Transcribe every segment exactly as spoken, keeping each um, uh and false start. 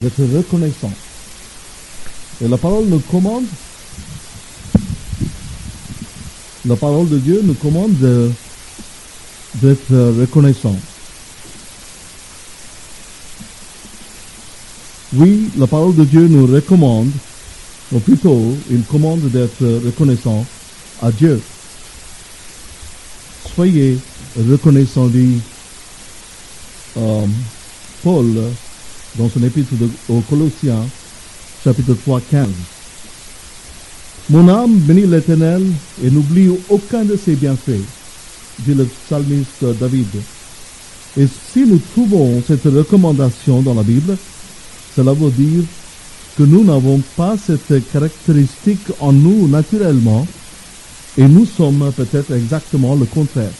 d'être reconnaissant. Et la parole nous commande, la parole de Dieu nous commande de, d'être reconnaissant. Oui, la parole de Dieu nous recommande, ou plutôt, il commande d'être reconnaissant à Dieu. Soyez reconnaissants, dit euh, Paul dans son épître de, aux Colossiens, chapitre trois, quinze. Mon âme bénit l'Éternel et n'oublie aucun de ses bienfaits, dit le psalmiste David. Et si nous trouvons cette recommandation dans la Bible, cela veut dire que nous n'avons pas cette caractéristique en nous naturellement, et nous sommes peut-être exactement le contraire.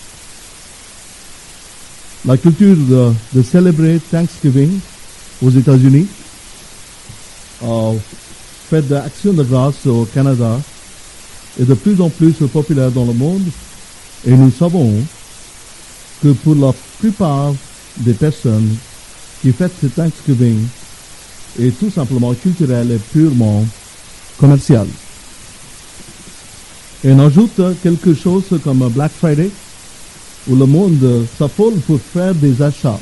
La culture de, de célébrer Thanksgiving aux États-Unis, euh, fête d'action de grâce au Canada, est de plus en plus populaire dans le monde, et nous savons que pour la plupart des personnes qui fêtent ce Thanksgiving est tout simplement culturel et purement commercial. Et on ajoute quelque chose comme Black Friday, où le monde s'affole pour faire des achats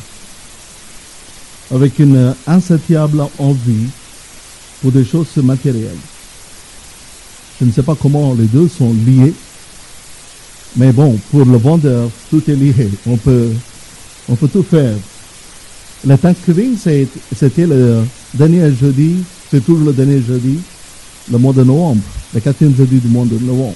avec une insatiable envie pour des choses matérielles. Je ne sais pas comment les deux sont liés, mais bon, pour le vendeur, tout est lié. On peut, on peut tout faire. Le Thanksgiving, c'était le dernier jeudi, c'est toujours le dernier jeudi, le mois de novembre, le quatrième jeudi du mois de novembre.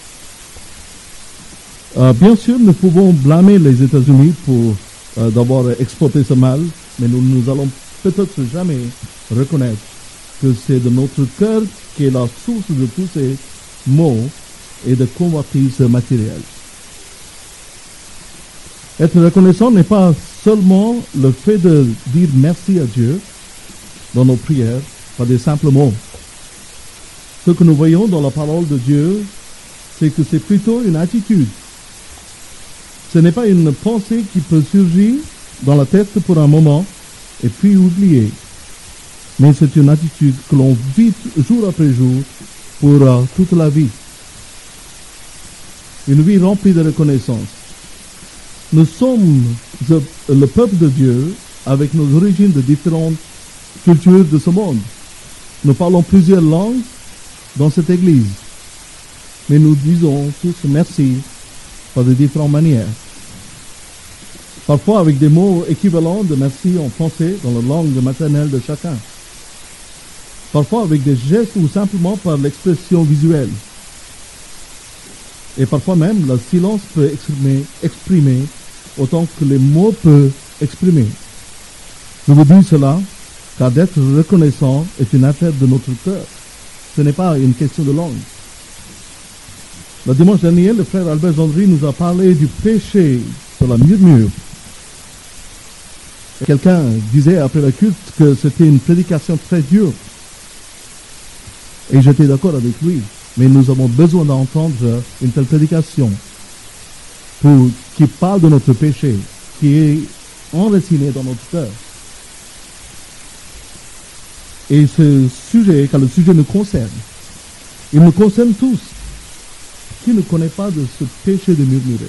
Euh, bien sûr, nous pouvons blâmer les États-Unis pour euh, d'avoir exporté ce mal, mais nous nous allons peut-être jamais reconnaître que c'est de notre cœur qui est la source de tous ces maux et de convoitises matérielles. Être reconnaissant n'est pas seulement le fait de dire merci à Dieu dans nos prières par des simples mots. Ce que nous voyons dans la parole de Dieu, c'est que c'est plutôt une attitude. Ce n'est pas une pensée qui peut surgir dans la tête pour un moment et puis oublier. Mais c'est une attitude que l'on vit jour après jour pour uh, toute la vie. Une vie remplie de reconnaissance. Nous sommes the, le peuple de Dieu avec nos origines de différentes cultures de ce monde. Nous parlons plusieurs langues dans cette église. Mais nous disons tous merci par de différentes manières. Parfois avec des mots équivalents de merci en français dans la langue maternelle de chacun. Parfois avec des gestes ou simplement par l'expression visuelle. Et parfois même, le silence peut exprimer, exprimer autant que les mots peuvent exprimer. Je vous dis cela, car d'être reconnaissant est une affaire de notre cœur. Ce n'est pas une question de langue. Le dimanche dernier, le frère Albert Gendry nous a parlé du péché de la murmure. Quelqu'un disait après le culte que c'était une prédication très dure. Et j'étais d'accord avec lui. Mais nous avons besoin d'entendre une telle prédication pour, qui parle de notre péché, qui est enraciné dans notre cœur. Et ce sujet, car le sujet nous concerne, il nous concerne tous. Qui ne connaît pas de ce péché de murmurer?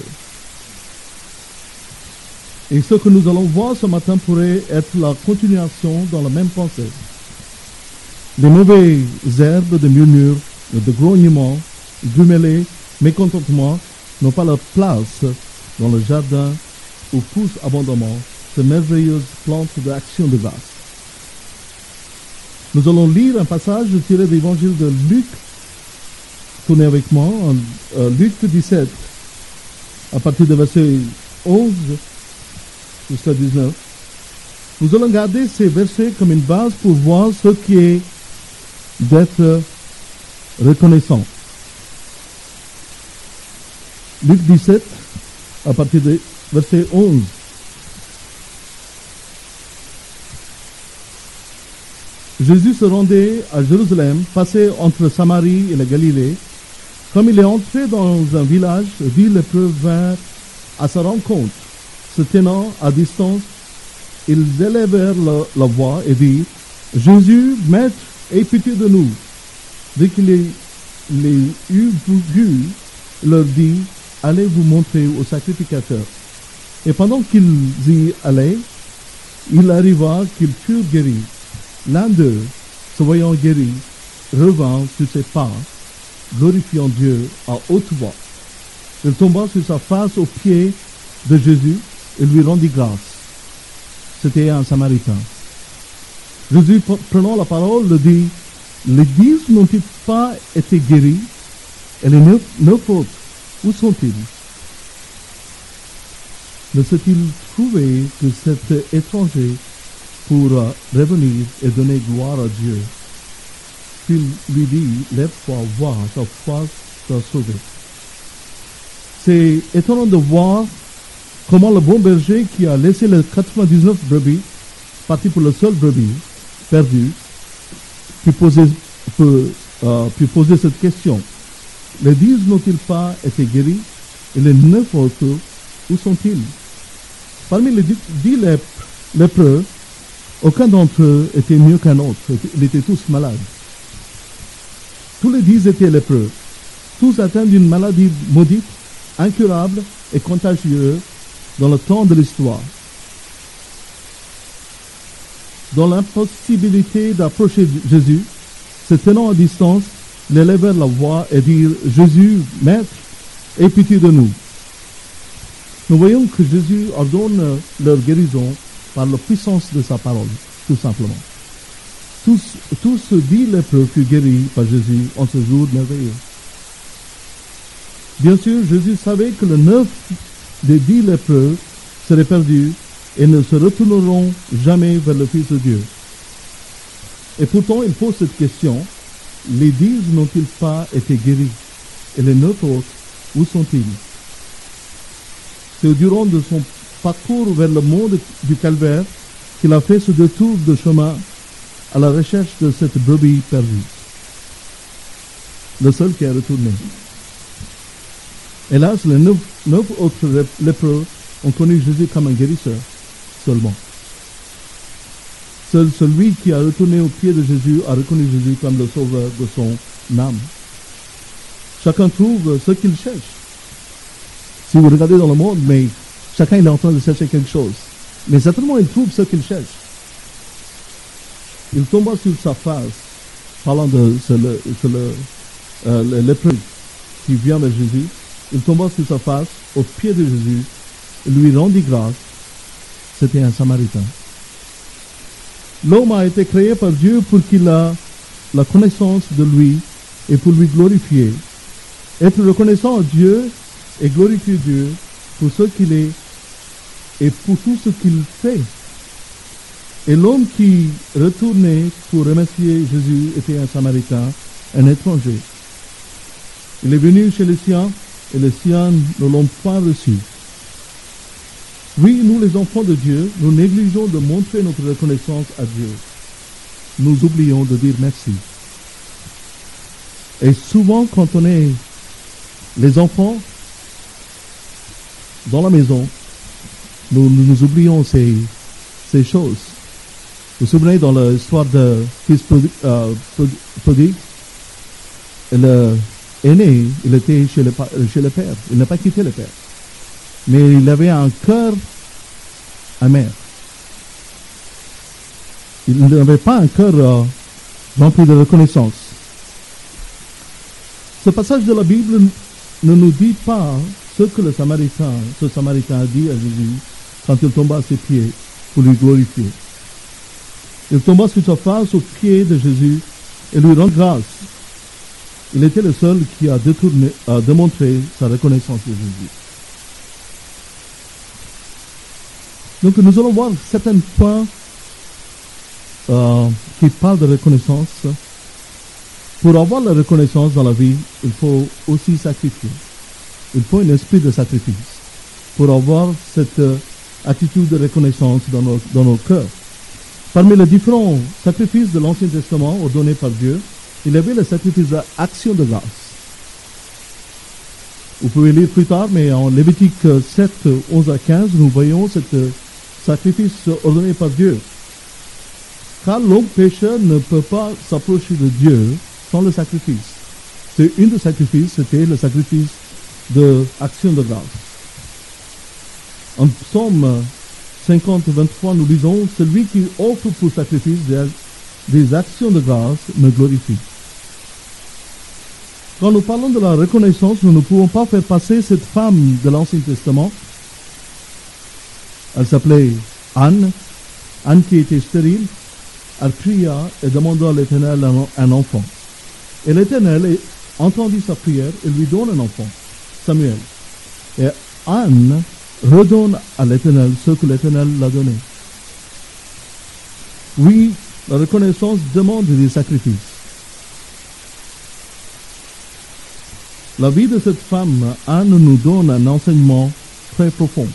Et ce que nous allons voir ce matin pourrait être la continuation dans la même pensée. Les mauvaises herbes de murmure, de grognement, grummelé, mécontentement n'ont pas la place dans le jardin où poussent abondamment ces merveilleuses plantes d'action de grâce. Nous allons lire un passage tiré de l'évangile de Luc. Tournez avec moi en euh, Luc dix-sept, à partir de verset onze jusqu'à dix-neuf. Nous allons garder ces versets comme une base pour voir ce qui est d'être reconnaissant. Luc dix-sept, à partir de verset onze. Jésus se rendait à Jérusalem, passait entre Samarie et la Galilée. Comme il est entré dans un village, dix lépreux vinrent à sa rencontre. Se tenant à distance, ils élevèrent la, la voix et dirent: Jésus, Maître, aie pitié de nous. Dès qu'il les, les eut vus, leur dit, allez vous montrer au sacrificateur. Et pendant qu'ils y allaient, il arriva qu'ils furent guéris. L'un d'eux, se voyant guéri, revint sur ses pas, glorifiant Dieu à haute voix. Il tomba sur sa face aux pieds de Jésus et lui rendit grâce. C'était un Samaritain. Jésus, prenant la parole, le dit, les dix n'ont-ils pas été guéris? Et les neuf, neuf autres, où sont-ils? Ne s'est-il trouvé que cet étranger pour revenir et donner gloire à Dieu? Puis il lui dit, lève-toi, vois, ta foi t'a sauvé. C'est étonnant de voir comment le bon berger qui a laissé les quatre-vingt-dix-neuf brebis, parti pour le seul brebis, perdu, puis poser, peut, euh, puis poser cette question. Les dix n'ont-ils pas été guéris? Et les neuf autres, où sont-ils? Parmi les dix lépreux, aucun d'entre eux était mieux qu'un autre. Ils étaient tous malades. Tous les dix étaient lépreux, tous atteints d'une maladie maudite, incurable et contagieuse dans le temps de l'histoire. Dans l'impossibilité d'approcher Jésus, se tenant à distance, ils élevèrent la voix et dirent, Jésus, Maître, aie pitié de nous. Nous voyons que Jésus ordonne leur guérison par la puissance de sa parole, tout simplement. Tous, tous ceux dix lépreux furent guéris par Jésus en ce jour merveilleux. Bien sûr, Jésus savait que le neuf des dix lépreux seraient perdus et ne se retourneront jamais vers le Fils de Dieu. Et pourtant, il pose cette question, les dix n'ont-ils pas été guéris? Et les neuf autres, où sont-ils? C'est au durant de son parcours vers le monde du Calvaire qu'il a fait ce détour de chemin à la recherche de cette brebis perdue. Le seul qui a retourné. Hélas, les neuf, neuf autres lépreux ont connu Jésus comme un guérisseur seulement. Seul celui qui a retourné au pied de Jésus a reconnu Jésus comme le sauveur de son âme. Chacun trouve ce qu'il cherche. Si vous regardez dans le monde, mais chacun est en train de chercher quelque chose. Mais certainement, il trouve ce qu'il cherche. Il tomba sur sa face, parlant de ce, le, ce, le, euh, le lépreux qui vient de Jésus. Il tomba sur sa face, au pied de Jésus, et lui rendit grâce. C'était un Samaritain. L'homme a été créé par Dieu pour qu'il ait la connaissance de lui et pour lui glorifier. Être reconnaissant à Dieu et glorifier Dieu pour ce qu'il est et pour tout ce qu'il fait. Et l'homme qui retournait pour remercier Jésus était un Samaritain, un étranger. Il est venu chez les siens et les siens ne l'ont pas reçu. Oui, nous les enfants de Dieu, nous négligeons de montrer notre reconnaissance à Dieu. Nous oublions de dire merci. Et souvent, quand on est les enfants dans la maison, nous nous, nous oublions ces, ces choses. Vous vous souvenez dans l'histoire de fils prodigue, euh, prodigue, le aîné, il était chez le, chez le père. Il n'a pas quitté le père. Mais il avait un cœur amer. Il n'avait pas un cœur euh, rempli de reconnaissance. Ce passage de la Bible ne nous dit pas ce que le Samaritain, ce Samaritain a dit à Jésus quand il tomba à ses pieds pour lui glorifier. Il tomba sur sa face aux pieds de Jésus et lui rend grâce. Il était le seul qui a détourné, a démontré sa reconnaissance de Jésus. Donc nous allons voir certains points euh, qui parlent de reconnaissance. Pour avoir la reconnaissance dans la vie, il faut aussi sacrifier. Il faut un esprit de sacrifice pour avoir cette euh, attitude de reconnaissance dans nos, dans nos cœurs. Parmi les différents sacrifices de l'Ancien Testament ordonnés par Dieu, il y avait le sacrifice d'action de grâce. Vous pouvez lire plus tard, mais en Lévitique sept, onze à quinze, nous voyons ce sacrifice ordonné par Dieu. Car l'homme pécheur ne peut pas s'approcher de Dieu sans le sacrifice. C'est une des sacrifices, c'était le sacrifice de action de grâce. En psaume cinquante, vingt-trois, nous lisons, celui qui offre pour sacrifice des, des actions de grâce me glorifie. Quand nous parlons de la reconnaissance, nous ne pouvons pas faire passer cette femme de l'Ancien Testament. Elle s'appelait Anne, Anne qui était stérile. Elle pria et demanda à l'Éternel un enfant. Et l'Éternel entendit sa prière et lui donne un enfant, Samuel. Et Anne redonne à l'Éternel ce que l'Éternel l'a donné. Oui, la reconnaissance demande des sacrifices. La vie de cette femme, Anne, nous donne un enseignement très profond.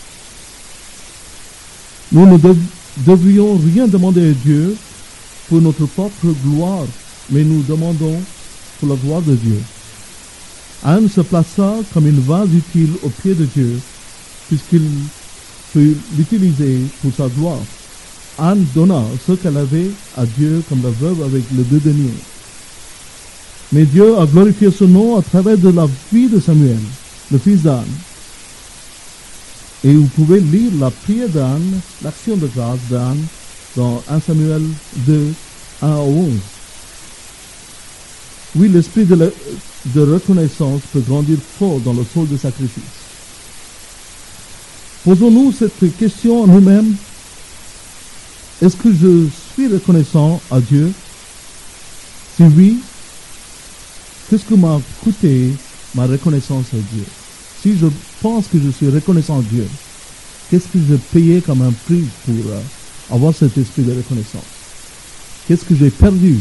Nous ne dev- devrions rien demander à Dieu pour notre propre gloire, mais nous demandons pour la gloire de Dieu. Anne se plaça comme une vase utile au pied de Dieu, puisqu'il peut l'utiliser pour sa gloire. Anne donna ce qu'elle avait à Dieu comme la veuve avec les deux deniers. Mais Dieu a glorifié son nom à travers de la vie de Samuel, le fils d'Anne. Et vous pouvez lire la prière d'Anne, l'action de grâce d'Anne, dans un Samuel deux, un à onze. Oui, l'esprit de, la, de reconnaissance peut grandir fort dans le sol de sacrifice. Posons-nous cette question à nous-mêmes. Est-ce que je suis reconnaissant à Dieu? Si oui, qu'est-ce que m'a coûté ma reconnaissance à Dieu? Si je pense que je suis reconnaissant à Dieu, qu'est-ce que j'ai payé comme un prix pour euh, avoir cet esprit de reconnaissance? Qu'est-ce que j'ai perdu?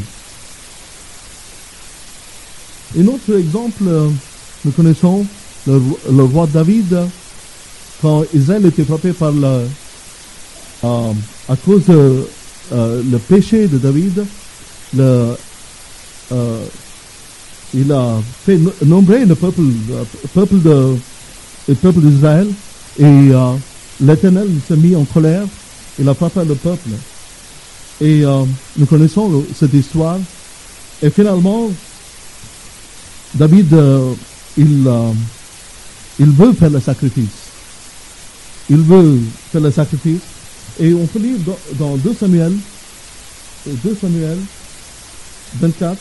Un autre exemple, euh, nous connaissons le, le roi David, quand Israël était frappé par le, euh, à cause de euh, le péché de David, le, euh, il a fait nombrer le peuple, le peuple de, le peuple d'Israël, et euh, l'Éternel s'est mis en colère, il a frappé le peuple. Et euh, nous connaissons le, cette histoire. Et finalement, David, euh, il, euh, il veut faire le sacrifice. Il veut faire le sacrifice. Et on peut lire dans, dans deux Samuel, deux Samuel vingt-quatre,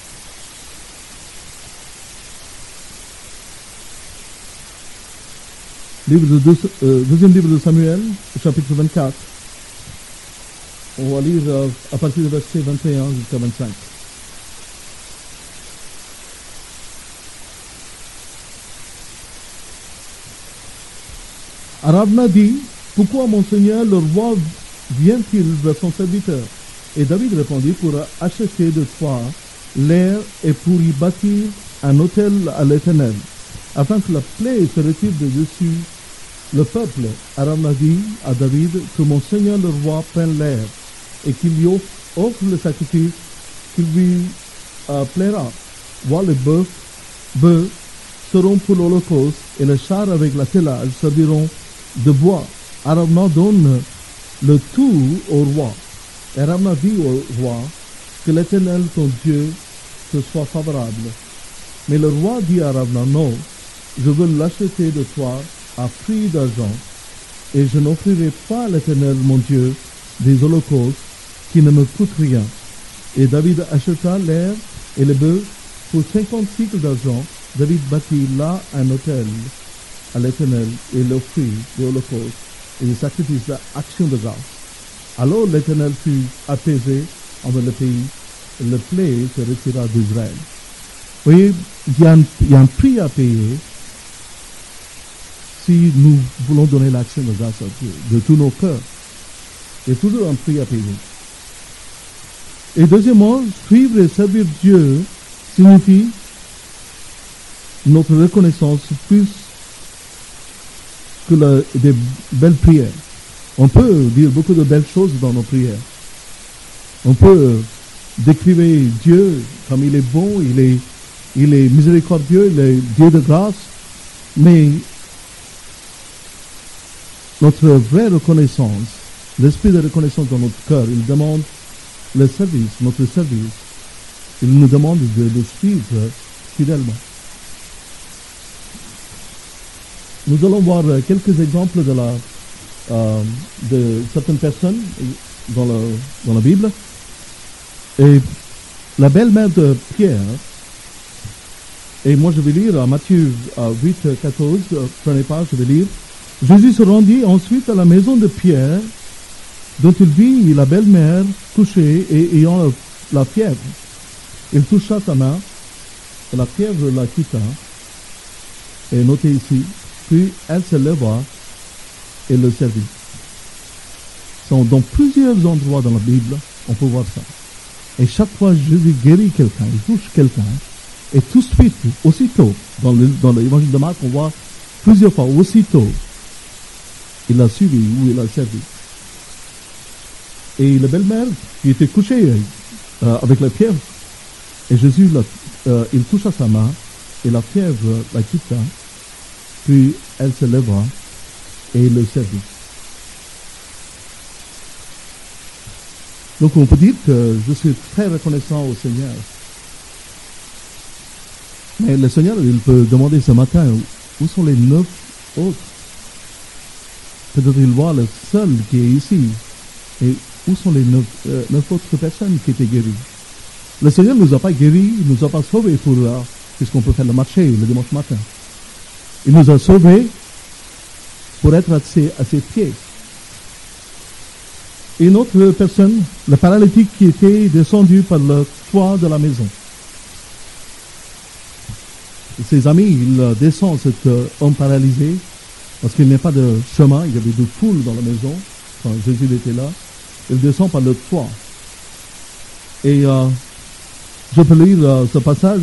livre de deux, euh, deuxième livre de Samuel, chapitre vingt-quatre. On va lire euh, à partir du verset vingt et un jusqu'à vingt-cinq. Arauna dit, pourquoi mon Seigneur le roi vient-il vers son serviteur? Et David répondit, pour acheter de toi l'air et pour y bâtir un autel à l'Éternel, afin que la plaie se retire de dessus le peuple. Arauna dit à David que mon Seigneur le roi prenne l'air et qu'il lui offre, offre le sacrifice qui lui euh, plaira. Voir les bœufs, bœufs seront pour l'holocauste et les chars avec l'attelage serviront de bois. Arauna donne le tout au roi. Et Arauna dit au roi que l'Éternel ton Dieu te soit favorable. Mais le roi dit à Arauna, non, je veux l'acheter de toi à prix d'argent, et je n'offrirai pas à l'Éternel mon Dieu des holocaustes qui ne me coûtent rien. Et David acheta l'air et les bœufs pour cinquante cycles d'argent. David bâtit là un autel à l'Éternel et l'offrit des holocaustes et des sacrifices d'action de grâce. Alors l'Éternel fut apaisé envers le pays, et le plaie se retira d'Israël. Vous voyez, il y, a un, il y a un prix à payer si nous voulons donner l'action de grâce à Dieu, de tous nos cœurs. Il y a toujours un prix à payer. Et deuxièmement, suivre et servir Dieu signifie notre reconnaissance plus que la, des belles prières. On peut dire beaucoup de belles choses dans nos prières. On peut décrire Dieu comme il est bon, il est, il est miséricordieux, il est Dieu de grâce, mais notre vraie reconnaissance, l'esprit de reconnaissance dans notre cœur, il demande le service, notre service, il nous demande de le suivre fidèlement. Nous allons voir quelques exemples de, la, euh, de certaines personnes dans, le, dans la Bible. Et la belle-mère de Pierre, et moi je vais lire à Matthieu huit, quatorze, prenez pas, je vais lire. Jésus se rendit ensuite à la maison de Pierre, dont il vit la belle-mère couchée et ayant la fièvre. Il toucha sa main, et la fièvre la quitta. Et notez ici, puis elle se leva et le servit. Dans plusieurs endroits dans la Bible, on peut voir ça. Et chaque fois Jésus guérit quelqu'un, il touche quelqu'un, et tout de suite, aussitôt, dans, le, dans l'évangile de Marc, on voit plusieurs fois, aussitôt, il a suivi ou il a servi. Et la belle-mère, qui était couchée euh, avec la fièvre, et Jésus, la, euh, il toucha sa main, et la fièvre la quitta, puis elle se leva et le servit. Donc on peut dire que je suis très reconnaissant au Seigneur. Mais le Seigneur, il peut demander ce matin, où sont les neuf autres? Peut-être il voit le seul qui est ici. Et où sont les neuf, euh, neuf autres personnes qui étaient guéries? Le Seigneur ne nous a pas guéris, il ne nous a pas sauvés pour, euh, puisqu'on peut faire le marché le dimanche matin. Il nous a sauvés pour être à ses, à ses pieds. Et une autre personne, le paralytique qui était descendu par le toit de la maison. Et ses amis, ils descendent cet homme paralysé parce qu'il n'y a pas de chemin, il y avait de foule dans la maison quand Jésus était là. Il descend par le toit. Et euh, je peux lire euh, ce passage.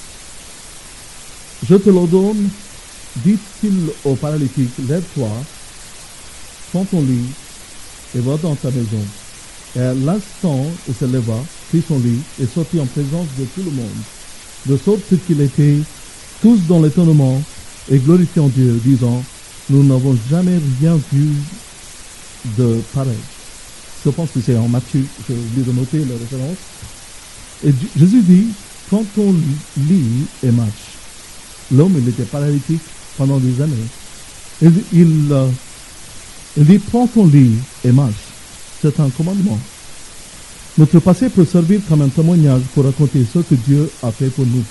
Je te l'ordonne, dit-il au paralytique, lève-toi, prends ton lit et va dans ta maison. Et à l'instant, il se leva, prit son lit et sortit en présence de tout le monde, de sorte qu'il était tous dans l'étonnement et glorifiant Dieu, disant, nous n'avons jamais rien vu de pareil. Je pense que c'est en Matthieu, j'ai oublié de noter la référence. Et Jésus dit, prends ton lit et marche. L'homme, il était paralytique pendant des années. Il, il, euh, il dit, prends ton lit et marche. C'est un commandement. Notre passé peut servir comme un témoignage pour raconter ce que Dieu a fait pour nous.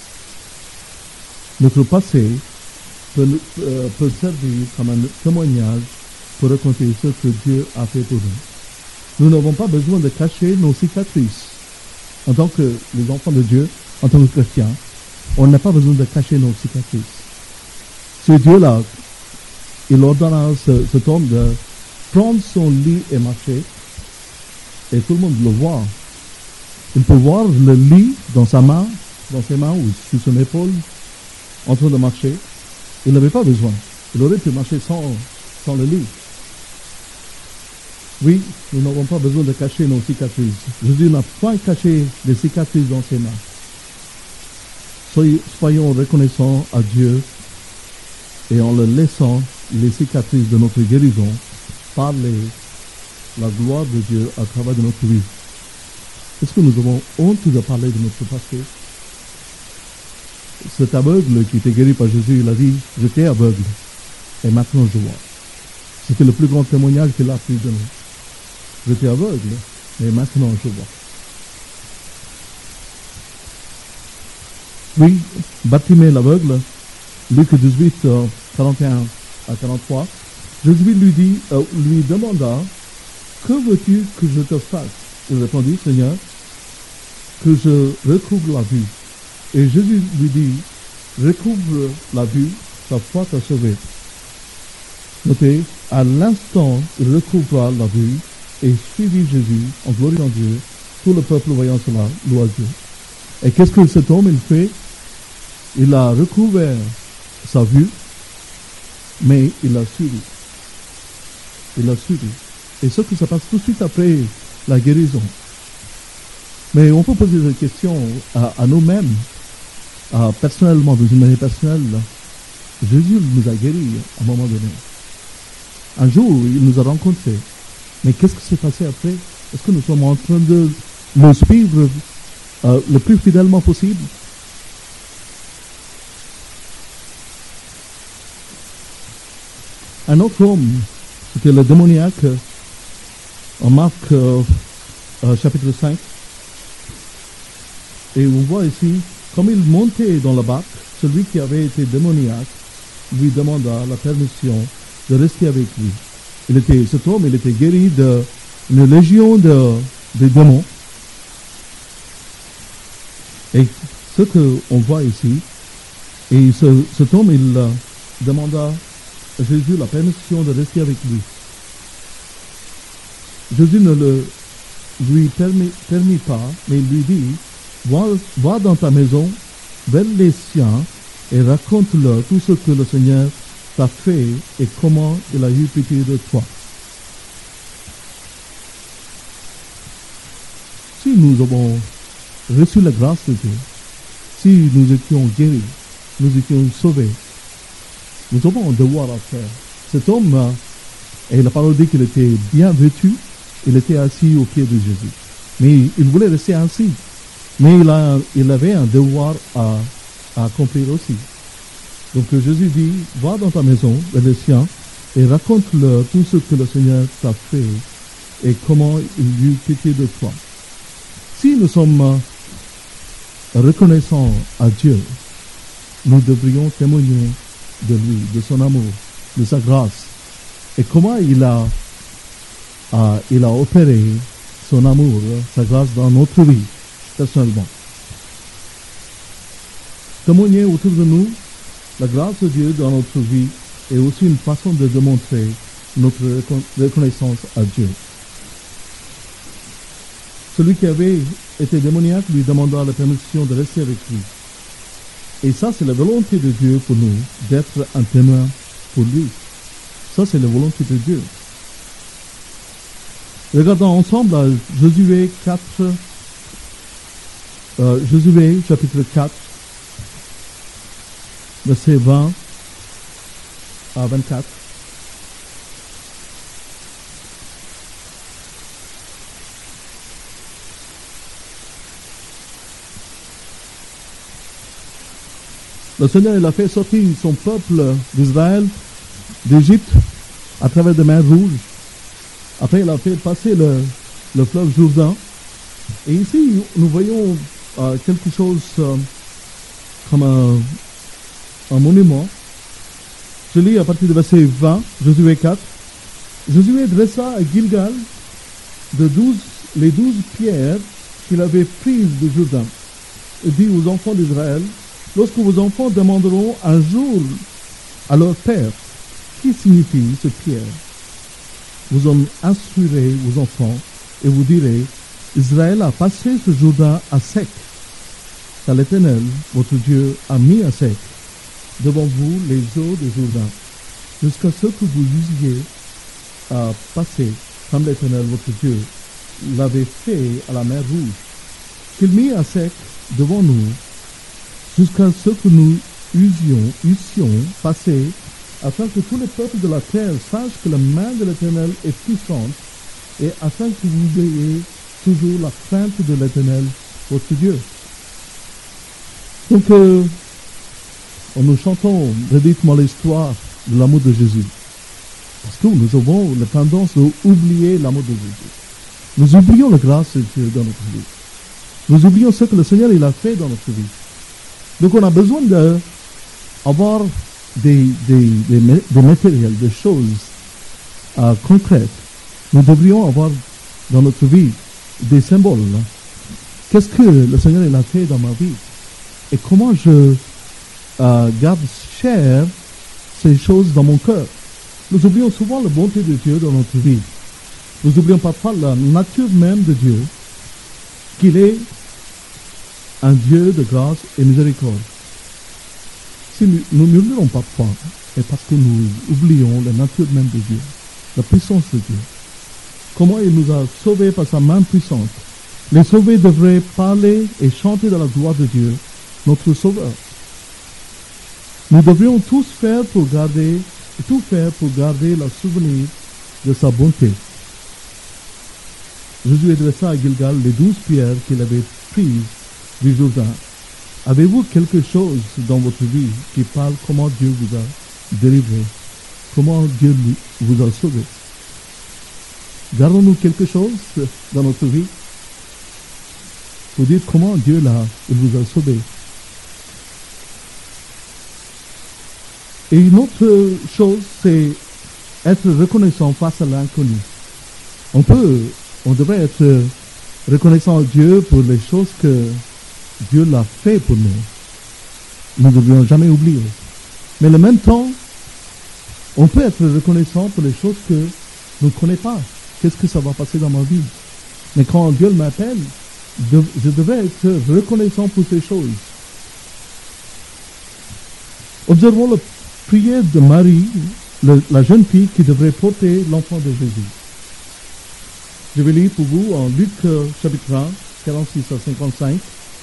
Notre passé peut, euh, peut servir comme un témoignage pour raconter ce que Dieu a fait pour nous. Nous n'avons pas besoin de cacher nos cicatrices. En tant que les enfants de Dieu, en tant que chrétiens, on n'a pas besoin de cacher nos cicatrices. Ce Dieu-là, il ordonna à ce, cet homme de prendre son lit et marcher, et tout le monde le voit. Il peut voir le lit dans sa main, dans ses mains ou sur son épaule, en train de marcher. Il n'avait pas besoin. Il aurait pu marcher sans, sans le lit. Oui, nous n'avons pas besoin de cacher nos cicatrices. Jésus n'a pas caché les cicatrices dans ses mains. Soyons, soyons reconnaissants à Dieu et en le laissant les cicatrices de notre guérison parler la gloire de Dieu à travers de notre vie. Est-ce que nous avons honte de parler de notre passé? Cet aveugle qui était guéri par Jésus, il a dit, j'étais aveugle et maintenant je vois. C'était le plus grand témoignage qu'il a pu donner. J'étais aveugle, mais maintenant je vois. Oui, Bartimée l'aveugle, Luc dix-huit, quarante et un à quarante-trois, Jésus lui dit, euh, lui demanda, que veux-tu que je te fasse? Il répondit, Seigneur, que je recouvre la vue. Et Jésus lui dit, recouvre la vue, ta foi t'a sauvé. Notez, à l'instant, il recouvra la vue et suivit Jésus en glorifiant Dieu. Tout le peuple voyant cela, loua Dieu. Et qu'est-ce que cet homme il fait? Il a recouvert sa vue, mais il a suivi. Il a suivi. Et ce qui se passe tout de suite après la guérison. Mais on peut poser des questions à, à nous-mêmes, à, personnellement, dans une manière personnelle. Jésus nous a guéris à un moment donné. Un jour, il nous a rencontrés. Mais qu'est-ce qui s'est passé après? Est-ce que nous sommes en train de le suivre euh, le plus fidèlement possible? Un autre homme, c'était le démoniaque, en Marc euh, euh, chapitre cinq. Et on voit ici, comme il montait dans la barque, celui qui avait été démoniaque lui demanda la permission de rester avec lui. Il était, cet homme, il était guéri d'une légion de, de démons. Et ce qu'on voit ici, et ce, cet homme, il euh, demanda à Jésus la permission de rester avec lui. Jésus ne le lui permit, permit pas, mais il lui dit, va, va dans ta maison, vers les siens, et raconte-leur tout ce que le Seigneur t'a fait et comment il a eu pitié de toi. Si nous avons reçu la grâce de Dieu, si nous étions guéris, nous étions sauvés, nous avons un devoir à faire. Cet homme, et la parole dit qu'il était bien vêtu, il était assis au pied de Jésus. Mais il voulait rester assis. Mais il, a, il avait un devoir à, à accomplir aussi. Donc Jésus dit, va dans ta maison, vers les siens, et raconte-leur tout ce que le Seigneur t'a fait et comment il eut pitié de toi. Si nous sommes reconnaissants à Dieu, nous devrions témoigner de lui, de son amour, de sa grâce, et comment il a, a, il a opéré son amour, sa grâce dans notre vie, personnellement. Témoigner autour de nous la grâce de Dieu dans notre vie est aussi une façon de démontrer notre reconnaissance à Dieu. Celui qui avait été démoniaque lui demanda la permission de rester avec lui. Et ça, c'est la volonté de Dieu pour nous, d'être un témoin pour lui. Ça, c'est la volonté de Dieu. Regardons ensemble à Josué quatre, euh, Josué chapitre quatre, versets vingt à vingt-quatre. Le Seigneur, il a fait sortir son peuple d'Israël, d'Égypte, à travers des mers rouges. Après, il a fait passer le, le fleuve Jourdain. Et ici, nous voyons euh, quelque chose euh, comme un, un monument. Je lis à partir du verset vingt, Josué quatre. Josué dressa à Gilgal de douze, les douze pierres qu'il avait prises de Jourdain. Il dit aux enfants d'Israël, lorsque vos enfants demanderont un jour à leur père, qui signifie cette pierre, vous en instruirez vos enfants et vous direz, Israël a passé ce Jourdain à sec, car l'Éternel, votre Dieu, a mis à sec devant vous les eaux du Jourdain, jusqu'à ce que vous usiez à passer, comme l'Éternel, votre Dieu, l'avait fait à la mer Rouge, qu'il mit à sec devant nous, jusqu'à ce que nous usions, eussions passer, afin que tous les peuples de la terre sachent que la main de l'Éternel est puissante, et afin que vous ayez toujours la crainte de l'Éternel, votre Dieu. Donc, euh, nous chantons reditement l'histoire de l'amour de Jésus. Parce que nous avons la tendance d'oublier l'amour de Jésus. Nous oublions la grâce de Dieu dans notre vie. Nous oublions ce que le Seigneur il a fait dans notre vie. Donc on a besoin d'avoir des, des, des, des matériels, des choses euh, concrètes. Nous devrions avoir dans notre vie des symboles. Qu'est-ce que le Seigneur il a fait dans ma vie? Et comment je euh, garde cher ces choses dans mon cœur? Nous oublions souvent la bonté de Dieu dans notre vie. Nous oublions parfois la nature même de Dieu, qu'il est un Dieu de grâce et miséricorde. Si nous, nous murmurons parfois, c'est parce que nous oublions la nature même de Dieu, la puissance de Dieu. Comment il nous a sauvés par sa main puissante. Les sauvés devraient parler et chanter de la gloire de Dieu, notre Sauveur. Nous devrions tous faire pour garder, tout faire pour garder le souvenir de sa bonté. Jésus adressa à Gilgal les douze pierres qu'il avait prises du Jourdain. Avez-vous quelque chose dans votre vie qui parle comment Dieu vous a délivré, comment Dieu vous a sauvé? Gardons-nous quelque chose dans notre vie pour dire comment Dieu l'a, il vous a sauvé. Et une autre chose, c'est être reconnaissant face à l'inconnu. On peut, on devrait être reconnaissant à Dieu pour les choses que Dieu l'a fait pour nous. Nous ne devrions jamais oublier. Mais en même temps, on peut être reconnaissant pour les choses que nous ne connaissons pas. Qu'est-ce que ça va passer dans ma vie? Mais quand Dieu m'appelle, je devrais être reconnaissant pour ces choses. Observons la prière de Marie, le, la jeune fille qui devrait porter l'enfant de Jésus. Je vais lire pour vous en Luc euh, chapitre un, quarante-six à cinquante-cinq.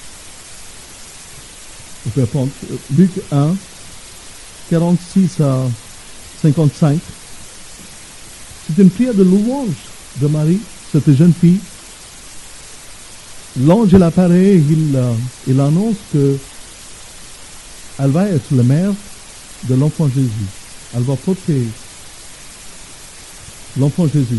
Je vais prendre euh, Luc un, quarante-six à cinquante-cinq. C'est une prière de louange de Marie, cette jeune fille. L'ange il apparaît, il, euh, il annonce que elle va être la mère de l'enfant Jésus. Elle va porter l'enfant Jésus.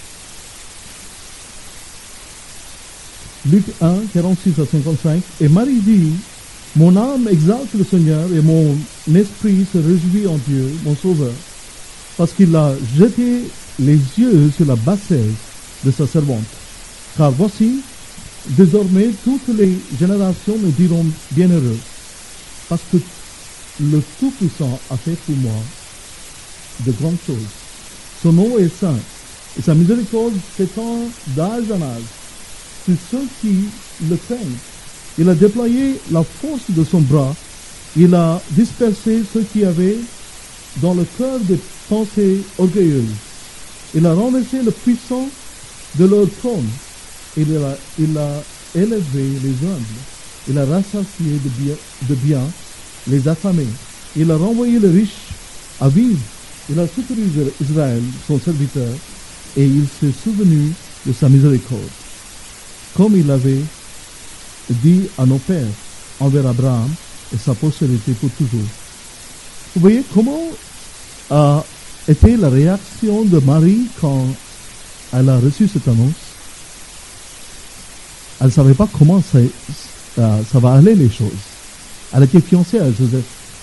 Luc un, quarante-six à cinquante-cinq. Et Marie dit, mon âme exalte le Seigneur et mon esprit se réjouit en Dieu, mon Sauveur, parce qu'il a jeté les yeux sur la bassesse de sa servante. Car voici, désormais, toutes les générations me diront bienheureux, parce que le Tout-Puissant a fait pour moi de grandes choses. Son nom est saint, et sa miséricorde s'étend d'âge en âge sur ceux qui le craignent. Il a déployé la force de son bras, il a dispersé ceux qui avaient dans le cœur des pensées orgueilleuses. Il a renversé le puissant de leur trône. Il a, il a élevé les humbles. Il a rassasié de bien, de bien les affamés. Il a renvoyé les riches à vivre. Il a soutenu Israël, son serviteur, et il s'est souvenu de sa miséricorde, comme il avait dit à nos pères, envers Abraham et sa postérité pour toujours. Vous voyez comment a été la réaction de Marie quand elle a reçu cette annonce? Elle ne savait pas comment ça, ça, ça va aller les choses. Elle était fiancée à Joseph.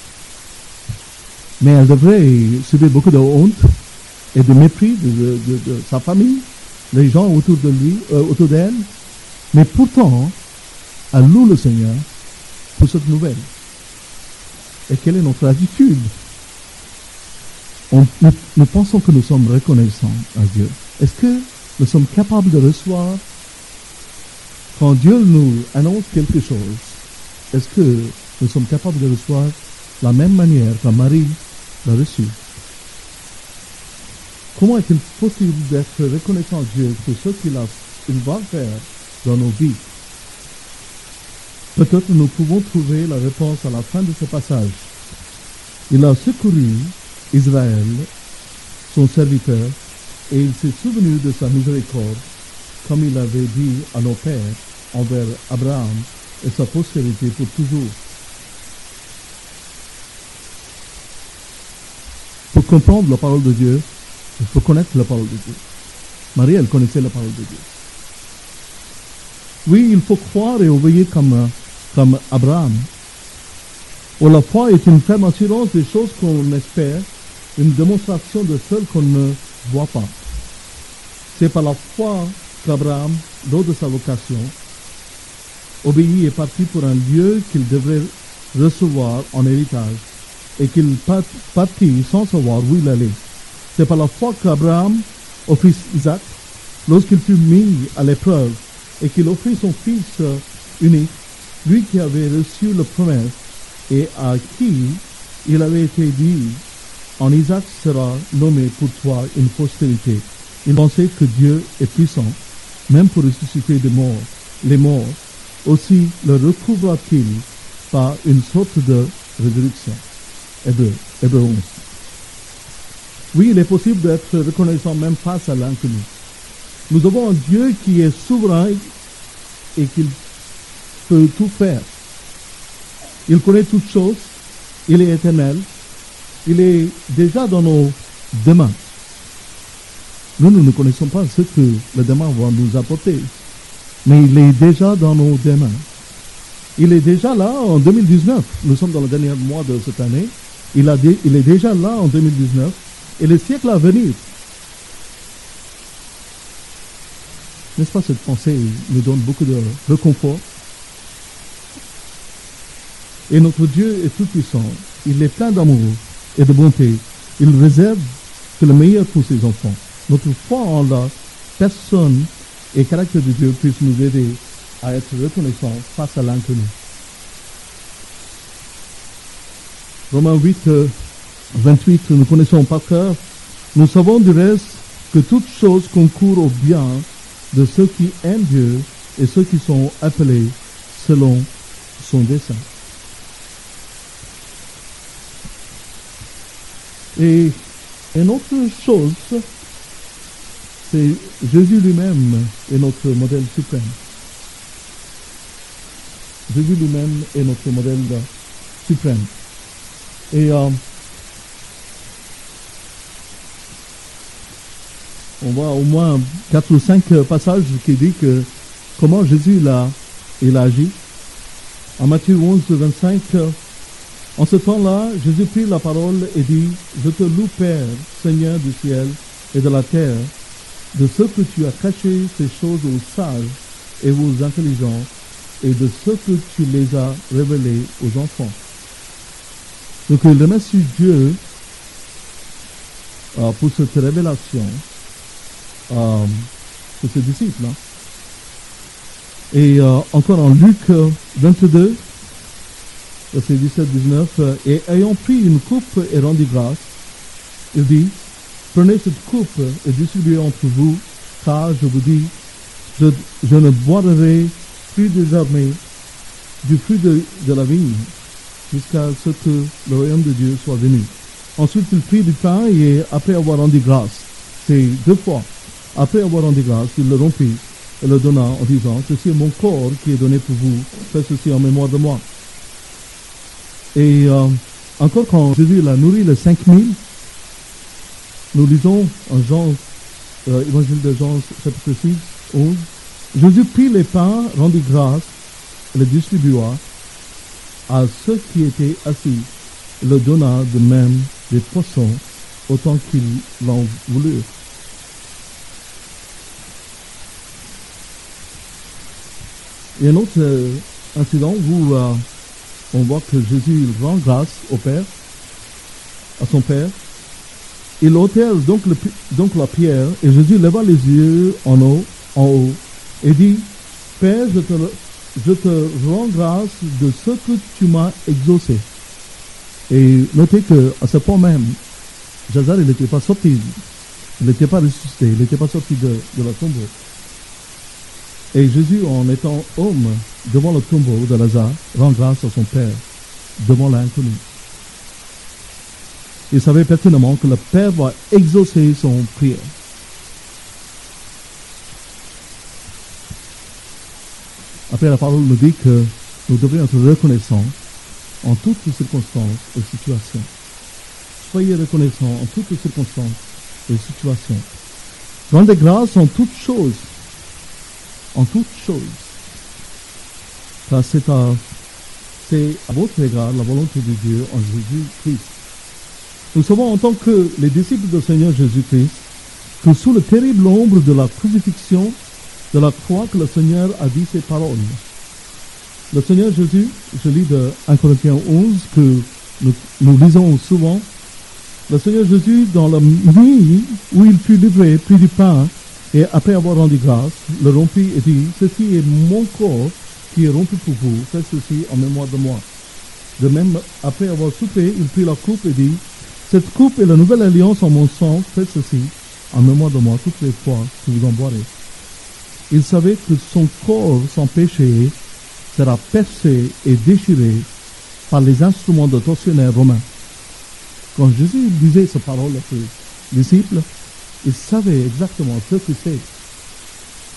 Mais elle devrait subir beaucoup de honte et de mépris de, de, de, de sa famille, les gens autour de lui, euh, autour d'elle. Mais pourtant, elle loue le Seigneur pour cette nouvelle. Et quelle est notre attitude? On, nous, nous pensons que nous sommes reconnaissants à Dieu. Est-ce que nous sommes capables de recevoir, quand Dieu nous annonce quelque chose, est-ce que nous sommes capables de recevoir de la même manière que Marie l'a reçu? Comment est-il possible d'être reconnaissant à Dieu pour ce qu'il a, il va faire dans nos vies? Peut-être nous pouvons trouver la réponse à la fin de ce passage. Il a secouru Israël, son serviteur, et il s'est souvenu de sa miséricorde, comme il avait dit à nos pères, envers Abraham et sa postérité pour toujours. Pour comprendre la parole de Dieu, il faut connaître la parole de Dieu. Marie, elle connaissait la parole de Dieu. Oui, il faut croire et obéir comme, comme Abraham. Ou la foi est une ferme assurance des choses qu'on espère, une démonstration de celles qu'on ne voit pas. C'est par la foi qu'Abraham, lors de sa vocation, obéit et partit pour un lieu qu'il devrait recevoir en héritage, et qu'il partit sans savoir où il allait. C'est par la foi qu'Abraham offrit Isaac lorsqu'il fut mis à l'épreuve, et qu'il offrit son fils unique, lui qui avait reçu la promesse et à qui il avait été dit, en Isaac sera nommé pour toi une postérité. Il pensait que Dieu est puissant, même pour ressusciter des morts, les morts. Aussi le recouvra-t-il par une sorte de résurrection. Hébreu, Hébreu onze. Oui, il est possible d'être reconnaissant même face à l'inconnu. Nous avons un Dieu qui est souverain et qui peut tout faire. Il connaît toutes choses, il est éternel, il est déjà dans nos demain. Nous, nous ne connaissons pas ce que le demain va nous apporter, mais il est déjà dans nos demain. Il est déjà là en deux mille dix-neuf. Nous sommes dans le dernier mois de cette année. Il, a dé, il est déjà là en deux mille dix-neuf. Et les siècles à venir. N'est-ce pas, cette pensée nous donne beaucoup de réconfort. Et notre Dieu est tout puissant. Il est plein d'amour et de bonté. Il réserve que le meilleur pour ses enfants. Notre foi en la personne et caractère de Dieu puisse nous aider à être reconnaissants face à l'inconnu. Romains huit, vingt-huit, nous connaissons par cœur. Nous savons du reste que toutes choses concourent au bien de ceux qui aiment Dieu et ceux qui sont appelés selon son dessein. Et une autre chose, c'est Jésus lui-même est notre modèle suprême. Jésus lui-même est notre modèle suprême. Et euh, on voit au moins quatre ou cinq passages qui disent que comment Jésus l'a, il a agi. En Matthieu onze, vingt-cinq, en ce temps-là, Jésus prit la parole et dit, « Je te loue, Père, Seigneur du ciel et de la terre, de ce que tu as caché ces choses aux sages et aux intelligents, et de ce que tu les as révélés aux enfants. » Donc il remercie Dieu euh, pour cette révélation euh, pour ses disciples. Hein. Et euh, encore en Luc vingt-deux, verset dix-sept à dix-neuf, euh, et ayant pris une coupe et rendu grâce, il dit, prenez cette coupe et distribuez entre vous, car je vous dis, je, je ne boirai plus désormais du fruit de, de la vigne, jusqu'à ce que le royaume de Dieu soit venu. Ensuite, il prit du pain et après avoir rendu grâce, c'est deux fois, après avoir rendu grâce, il le rompit et le donna en disant, ceci est mon corps qui est donné pour vous, faites ceci en mémoire de moi. Et euh, encore quand Jésus a nourri les cinq mille, nous lisons en Jean, euh, évangile de Jean, chapitre six, onze, Jésus prit les pains, rendit grâce, et les distribua à ceux qui étaient assis, et le donna de même des poissons, autant qu'ils l'en voulurent. Et un autre euh, incident où euh, on voit que Jésus il rend grâce au Père, à son Père. Il ôtèrent donc, le, donc la pierre, et Jésus leva les yeux en haut, en haut et dit, Père, je te, je te rends grâce de ce que tu m'as exaucé. Et notez qu'à ce point même, Lazare il n'était pas sorti, il n'était pas ressuscité, il n'était pas sorti de, de la tombe. Et Jésus, en étant homme devant le tombeau de Lazare, rend grâce à son Père devant l'inconnu. Il savait pertinemment que le Père va exaucer son prière. Après, la parole nous dit que nous devrions être reconnaissants en toutes circonstances et situations. Soyez reconnaissants en toutes circonstances et situations. Rendez grâce en toutes choses. En toutes choses. Car c'est à, c'est à votre égard la volonté de Dieu en Jésus-Christ. Nous savons en tant que les disciples du Seigneur Jésus-Christ que sous la terrible ombre de la crucifixion de la croix que le Seigneur a dit ces paroles. Le Seigneur Jésus, je lis de un Corinthiens onze que nous, nous lisons souvent, le Seigneur Jésus dans la nuit où il fut livré prit du pain et après avoir rendu grâce, le rompit et dit, ceci est mon corps qui est rompu pour vous, faites ceci en mémoire de moi. De même, après avoir soupé, il prit la coupe et dit, cette coupe est la nouvelle alliance en mon sang, faites ceci en mémoire de moi toutes les fois que vous en boirez. Il savait que son corps sans péché sera percé et déchiré par les instruments de tortionnaires romains. Quand Jésus disait ces paroles à ses disciples, il savait exactement ce que c'est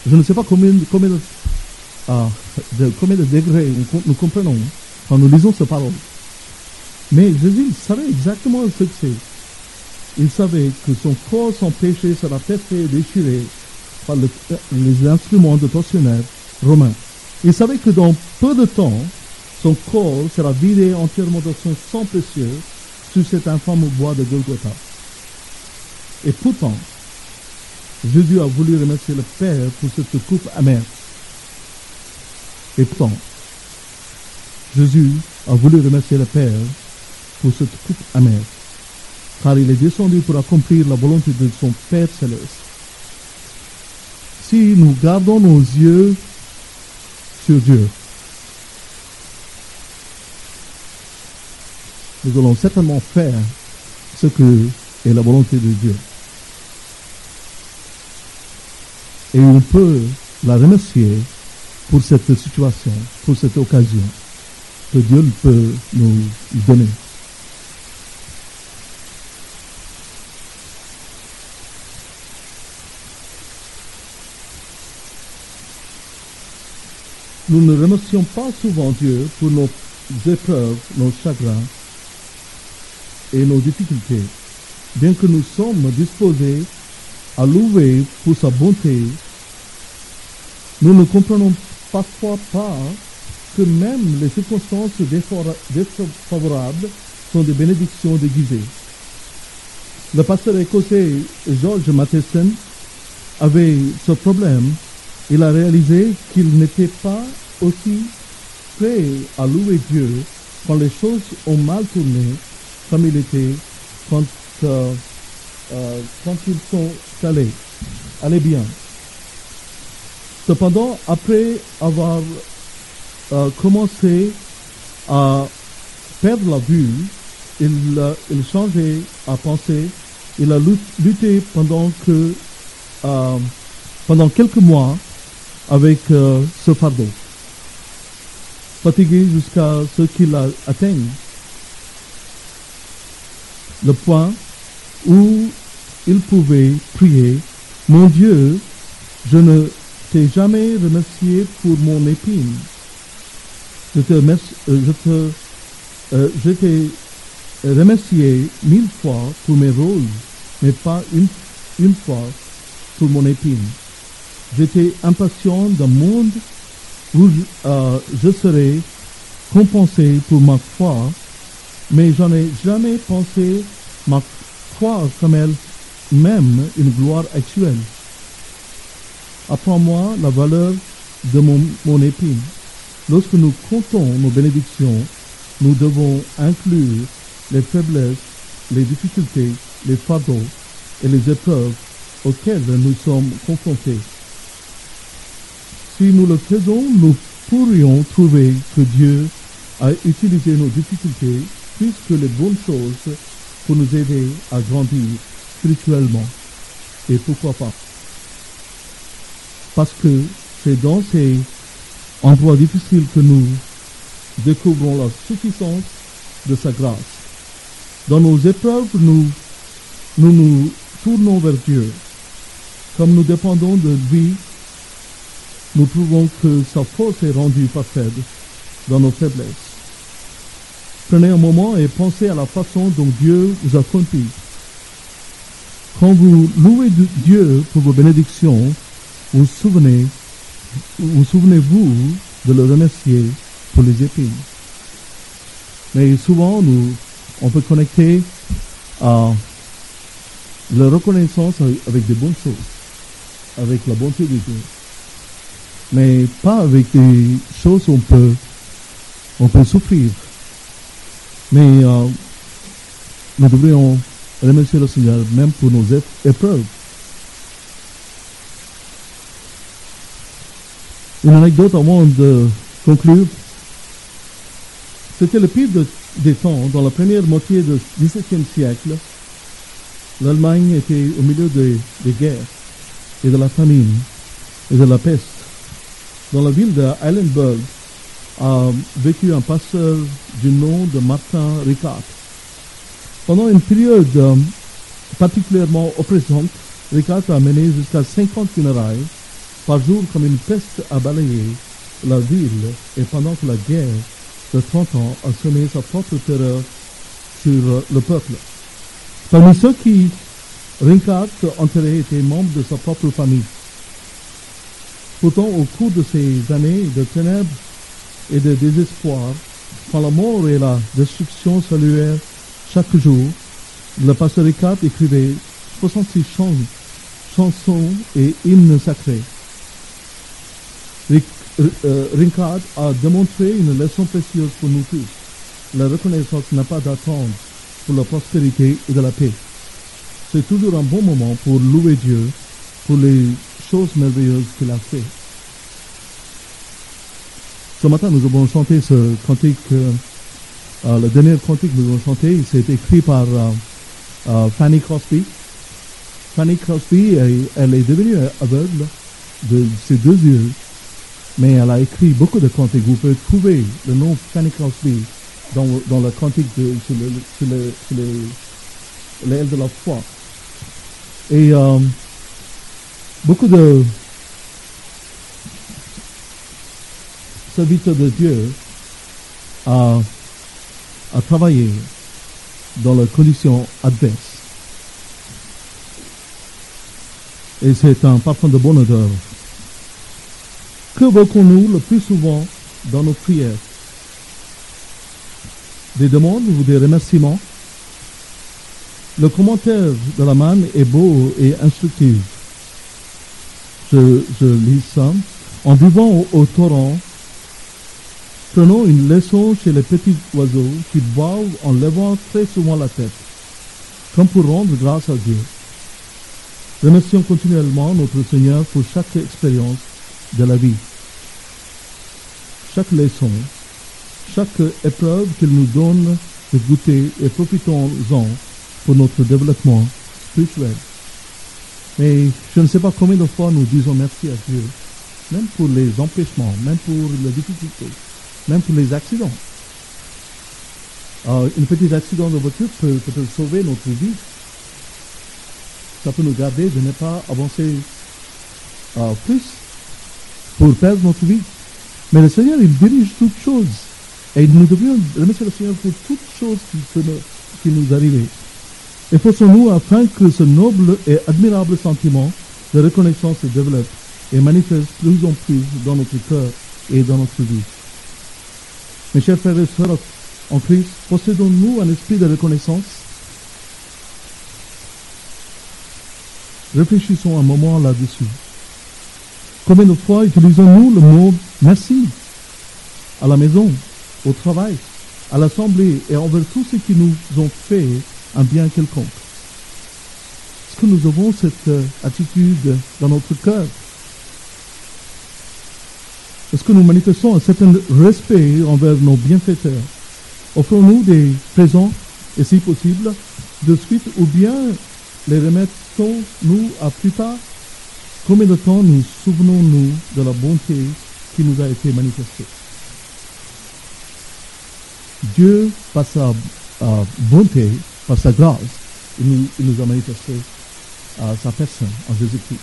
Je ne sais pas combien, combien, de, ah, de, combien de degrés nous, nous comprenons quand nous lisons ces paroles. Mais Jésus savait exactement ce que c'est. Il savait que son corps sans péché sera percé et déchiré par le, les instruments de tortionnaire romains. Il savait que dans peu de temps, son corps sera vidé entièrement de son sang précieux sur cet infâme bois de Golgotha. Et pourtant, Jésus a voulu remercier le Père pour cette coupe amère. Et pourtant, Jésus a voulu remercier le Père pour cette coupe amère, car il est descendu pour accomplir la volonté de son Père céleste. Si nous gardons nos yeux sur Dieu, nous allons certainement faire ce que est la volonté de Dieu. Et on peut la remercier pour cette situation, pour cette occasion que Dieu peut nous donner. Nous ne remercions pas souvent Dieu pour nos épreuves, nos chagrins et nos difficultés, bien que nous sommes disposés à louer pour sa bonté. Nous ne comprenons parfois pas que même les circonstances défavorables sont des bénédictions déguisées. Le pasteur écossais George Matheson avait ce problème. Il a réalisé qu'il n'était pas aussi prêt à louer Dieu quand les choses ont mal tourné comme il était quand, euh, euh, quand ils sont allés, allés bien. Cependant, après avoir euh, commencé à perdre la vue, il, euh, il changeait à penser. Il a lutté pendant que euh, pendant quelques mois avec euh, ce fardeau, fatigué jusqu'à ce qu'il a atteint le point où il pouvait prier: mon Dieu, je ne t'ai jamais remercié pour mon épine. Je te remercie, euh, je te, euh, je t'ai remercié mille fois pour mes roses, mais pas une, une fois pour mon épine. J'étais impatient d'un monde où euh, je serais compensé pour ma foi, mais j'en ai jamais pensé ma foi comme elle-même une gloire actuelle. Apprends-moi la valeur de mon, mon épine. Lorsque nous comptons nos bénédictions, nous devons inclure les faiblesses, les difficultés, les fardeaux et les épreuves auxquelles nous sommes confrontés. Si nous le faisons, nous pourrions trouver que Dieu a utilisé nos difficultés plus que les bonnes choses pour nous aider à grandir spirituellement. Et pourquoi pas? Parce que c'est dans ces endroits difficiles que nous découvrons la suffisance de sa grâce. Dans nos épreuves, nous nous, nous tournons vers Dieu. Comme nous dépendons de lui, nous trouvons que sa force est rendue parfaite dans nos faiblesses. Prenez un moment et pensez à la façon dont Dieu vous a conduit. Quand vous louez Dieu pour vos bénédictions, vous souvenez, vous souvenez-vous de le remercier pour les épines. Mais souvent, nous, on peut connecter à la reconnaissance avec des bonnes choses, avec la bonté de Dieu. Mais pas avec des choses où on peut, on peut souffrir. Mais euh, nous devrions remercier le Seigneur même pour nos épreuves. Une anecdote avant de conclure. C'était le pire de, des temps. Dans la première moitié du dix-septième siècle, l'Allemagne était au milieu des, des guerres et de la famine et de la peste. Dans la ville de Heidelberg a vécu un pasteur du nom de Martin Ricard. Pendant une période euh, particulièrement oppressante, Ricard a mené jusqu'à cinquante funérailles par jour comme une peste a balayé la ville et pendant que la guerre de trente ans a semé sa propre terreur sur le peuple. Parmi ceux qui Ringard enterré étaient membres de sa propre famille. Pourtant, au cours de ces années de ténèbres et de désespoir, quand la mort et la destruction saluèrent chaque jour, le pasteur Ricard écrivait soixante-six chants, chansons et hymnes sacrés. Ringard a démontré une leçon précieuse pour nous tous. La reconnaissance n'a pas d'attendre pour la prospérité et de la paix. C'est toujours un bon moment pour louer Dieu pour les choses merveilleuses qu'il a fait. Ce matin, nous avons chanté ce cantique, euh, euh, le dernier cantique que nous avons chanté, c'est écrit par euh, euh, Fanny Crosby. Fanny Crosby, elle, elle est devenue aveugle de ses deux yeux, mais elle a écrit beaucoup de cantiques. Vous pouvez trouver le nom Fanny Crosby dans, dans le cantique de, sur, le, sur, le, sur le, l'aile de la foi. Et euh, beaucoup de serviteurs de Dieu a, a travaillé dans les conditions adverses. Et c'est un parfum de bonne odeur. Que évoquons-nous le plus souvent dans nos prières? Des demandes ou des remerciements? Le commentaire de la manne est beau et instructif. Je, je lis ça. En vivant au, au torrent, prenons une leçon chez les petits oiseaux qui boivent en levant très souvent la tête, comme pour rendre grâce à Dieu. Remercions continuellement notre Seigneur pour chaque expérience de la vie, chaque leçon, chaque épreuve qu'il nous donne de goûter et profitons-en pour notre développement spirituel. Mais je ne sais pas combien de fois nous disons merci à Dieu, même pour les empêchements, même pour les difficultés, même pour les accidents. Euh, un petit accident de voiture peut, peut sauver notre vie. Ça peut nous garder de ne pas avancer euh, plus pour perdre notre vie. Mais le Seigneur, il dirige toutes choses. Et nous devons remercier le Seigneur pour toutes choses qui, peut nous, qui nous arrivent. Efforçons-nous afin que ce noble et admirable sentiment de reconnaissance se développe et manifeste plus en plus dans notre cœur et dans notre vie. Mes chers frères et sœurs en Christ, possédons-nous un esprit de reconnaissance? Réfléchissons un moment là-dessus. Combien de fois utilisons-nous le mot merci à la maison, au travail, à l'assemblée et envers tous ceux qui nous ont fait un bien quelconque? Est-ce que nous avons cette euh, attitude dans notre cœur? Est-ce que nous manifestons un certain respect envers nos bienfaiteurs? Offrons-nous des présents, et si possible, de suite, ou bien les remettons-nous à plus tard? Combien de temps nous souvenons-nous de la bonté qui nous a été manifestée? Dieu, par sa euh, bonté, par sa grâce, il nous, il nous a manifesté euh, sa personne en Jésus-Christ.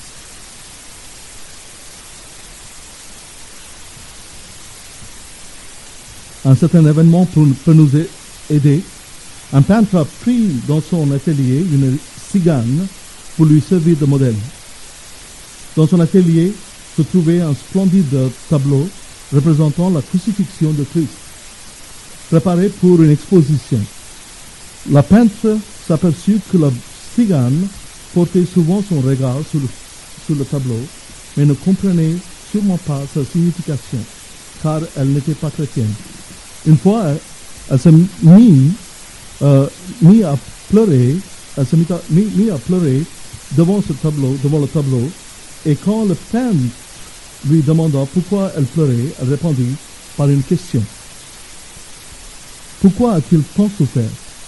Un certain événement peut, peut nous aider. Un peintre a pris dans son atelier une cigane pour lui servir de modèle. Dans son atelier se trouvait un splendide tableau représentant la crucifixion de Christ, préparé pour une exposition. La peintre s'aperçut que la cigane portait souvent son regard sur le, sur le tableau, mais ne comprenait sûrement pas sa signification, car elle n'était pas chrétienne. Une fois, elle s'est mise euh, mis à pleurer, elle s'est mise à, mis, mis à pleurer devant ce tableau, devant le tableau, et quand le peintre lui demanda pourquoi elle pleurait, elle répondit par une question. Pourquoi a-t-il tant souffert?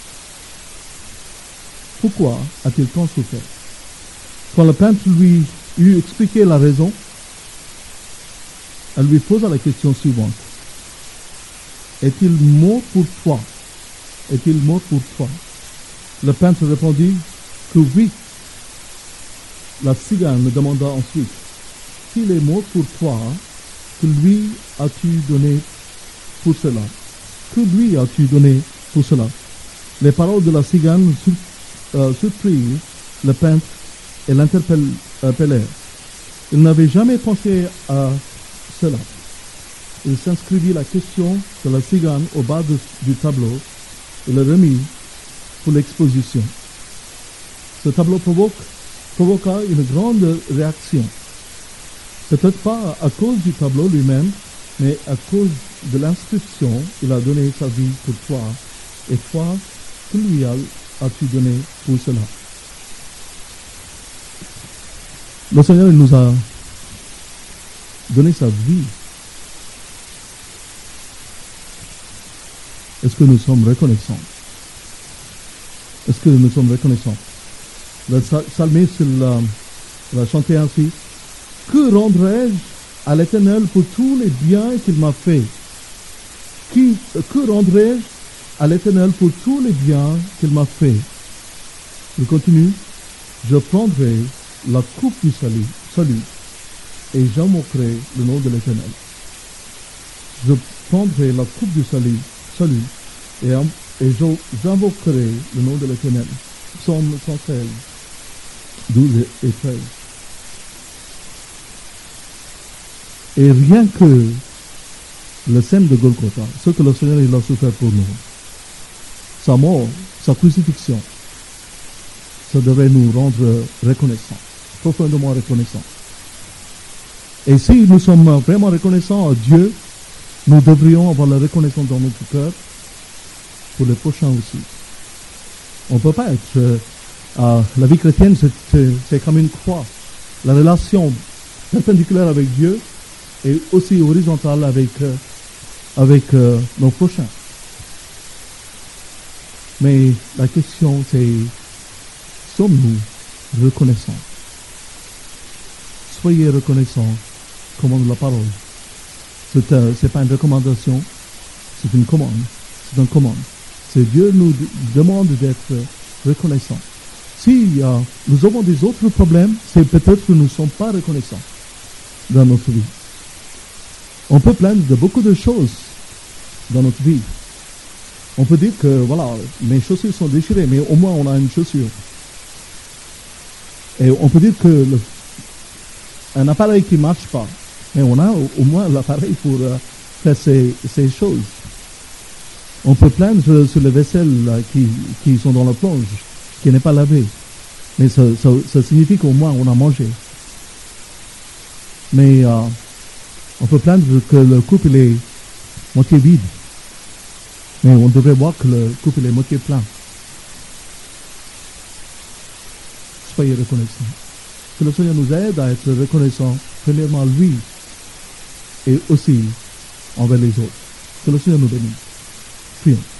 Pourquoi a-t-il tant souffert? Quand le peintre lui eut expliqué la raison, elle lui posa la question suivante. Est-il mort pour toi? Est-il mort pour toi? Le peintre répondit que oui. La cigane me demanda ensuite, s'il est mort pour toi, que lui as-tu donné pour cela? Que lui as-tu donné pour cela? Les paroles de la cigane sur, euh, surprirent le peintre et l'interpellèrent. Il n'avait jamais pensé à cela. Il s'inscrivit la question de la cigane au bas de, du tableau et le remit pour l'exposition. Ce tableau provoque, provoqua une grande réaction. Peut-être pas à cause du tableau lui-même, mais à cause de l'inscription, il a donné sa vie pour toi. Et toi, que lui as-tu donné pour cela? Le Seigneur nous a donné sa vie. Est-ce que nous sommes reconnaissants? Est-ce que nous sommes reconnaissants? Le psalmiste va chanter ainsi: que rendrai-je à l'Éternel pour tous les biens qu'il m'a fait? Qui, que rendrai-je à l'Éternel pour tous les biens qu'il m'a fait? Je continue. Je prendrai la coupe du salut, salut et j'invoquerai le nom de l'Éternel. Je prendrai la coupe du salut, salut et, et j'invoquerai le nom de l'Éternel. Psaume cent treize, douze et treize. Et rien que le scène de Golgotha, ce que le Seigneur il a souffert pour nous, sa mort, sa crucifixion, ça devrait nous rendre reconnaissants, profondément reconnaissants. Et si nous sommes vraiment reconnaissants à Dieu, nous devrions avoir la reconnaissance dans notre cœur pour les prochains aussi. On ne peut pas être... Euh, la vie chrétienne, c'est, c'est comme une croix. La relation perpendiculaire avec Dieu et aussi horizontale avec, euh, avec euh, nos prochains. Mais la question, c'est, sommes-nous reconnaissants? Soyez reconnaissants, commande la parole. C'est, euh, c'est pas une recommandation, c'est une commande. C'est une commande. C'est Dieu nous d- demande d'être reconnaissants. Si euh, nous avons des autres problèmes, c'est peut-être que nous ne sommes pas reconnaissants dans notre vie. On peut plaindre de beaucoup de choses dans notre vie. On peut dire que, voilà, mes chaussures sont déchirées, mais au moins on a une chaussure. Et on peut dire que le, un appareil qui ne marche pas, mais on a au, au moins l'appareil pour euh, faire ces, ces choses. On peut plaindre sur les vaisselles là, qui, qui sont dans la plonge, qui n'est pas lavé. Mais ça, ça, ça signifie qu'au moins on a mangé. Mais euh, on peut plaindre que le couple est moitié vide. Mais on devrait voir que le couple est moitié plein. Soyez reconnaissants. Que le Seigneur nous aide à être reconnaissants, premièrement à lui et aussi envers les autres. Que le Seigneur nous bénisse. Prions.